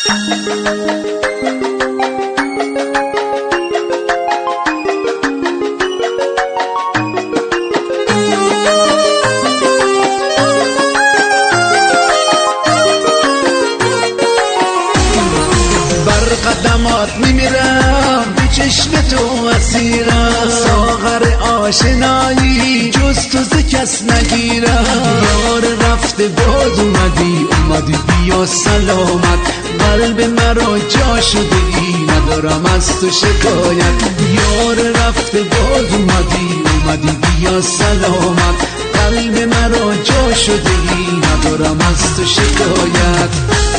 قدمات میمیرم به چشم تو اسیرم، ساغر آشنایی جز تو ز کس نگیرم. یار رفته باز اومدی بیا سلامت، قلب مرا جا شده ای ندارم از تو شکایت. یار رفته باز اومدی بیا سلامت، قلب مرا جا شده ای ندارم از تو شکایت.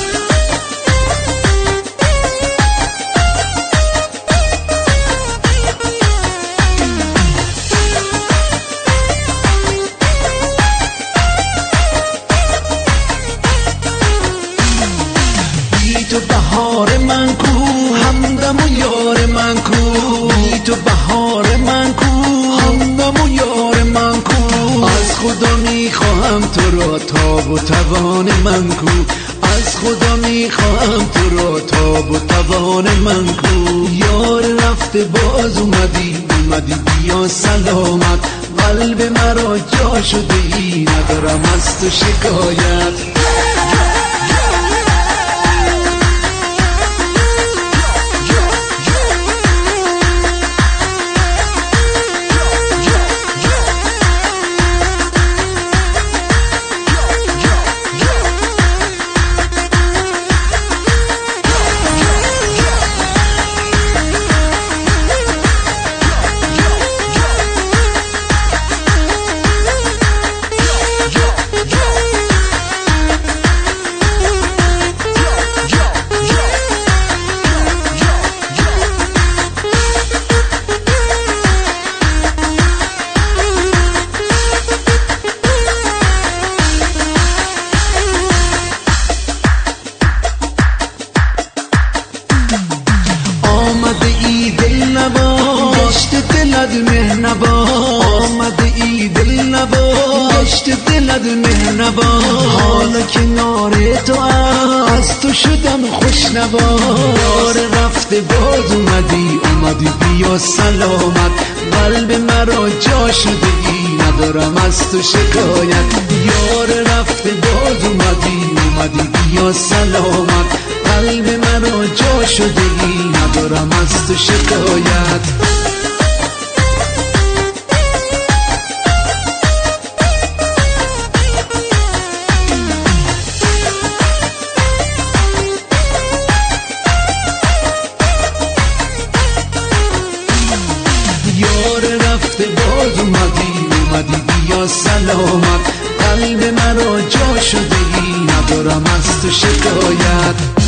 تو بهار من کو، همدم و یار من کو. تو بهار من کو، همدم و یار من کو. از خدا میخواهم تو را تاب و توان من کو. از خدا میخواهم تو را تاب و توان من کو. یار رفته باز اومدی بیا سلامت، قلب مرا جا شده ای ندارم از تو شکایت. آمده ای دل نباشت دلت مهربان. حالا کنار تو از تو شدم خوشنوا. یار رفته باز اومدی بیا سلامت، قلب مرا جا شده ای ندارم از تو شکایت. یار رفته باز اومدی بیا سلامت، قلب مرا جا شده ای ندارم از تو شکایت. باز اومدی بیا سلامت، قلب مرا جا شده ای ندارم از تو شکایت.